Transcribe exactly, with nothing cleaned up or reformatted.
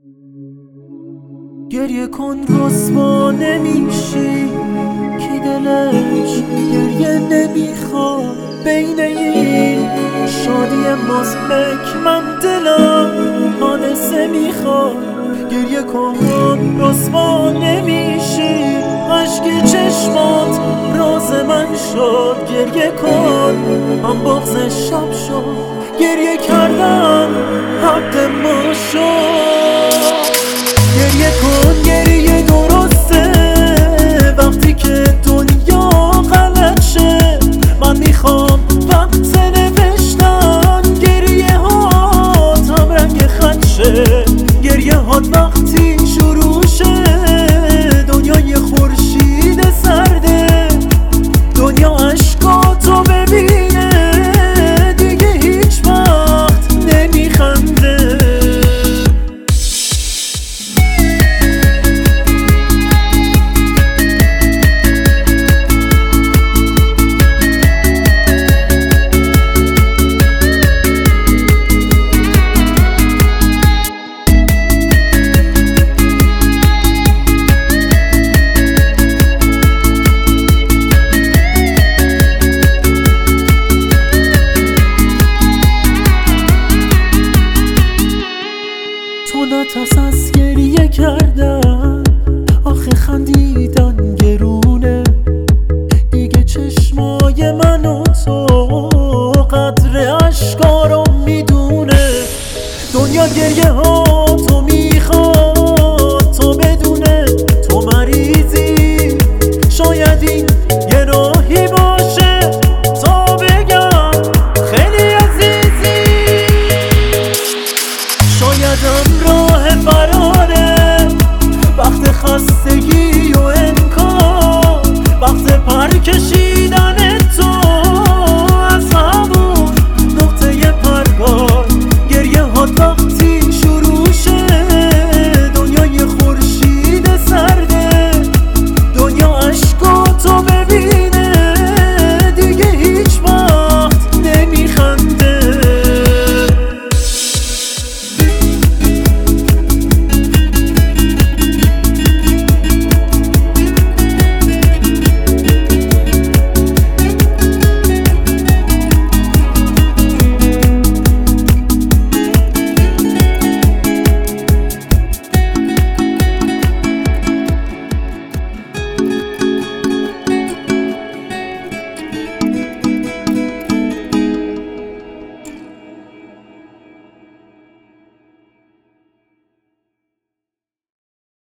گریه کن رسوا نمیشی کی دلش گریه نمیخواد بین این شادی مزمک من دلم حادثه میخواد. گریه کن رسوا نمیشی عشق چشمات راز من شد. گریه کن هم بغض شب شد گریه کردن حق ما شد. گریه کن گریه درسته وقتی که دنیا غلط شه. من میخوام وقت نوشتن گریه هات هم رنگ خط شه. گریه هات وقتی شروع شه دنیای خورشید سرده دنیا عشقاتو ببینه دیگه هیچ وقت نمیخنده. تو نترس از گریه کردن آخه خندیدن گرونه. دیگه چشمای من و تو قدر اشکا رو میدونه. دنیا گریه ها تو میخواد تو بدونه تو مریضی. شاید این یه راهی باشه تا بگم خیلی عزیزی. شایدم راه فراره وقت خستگی و انکار وقت پر کشیدن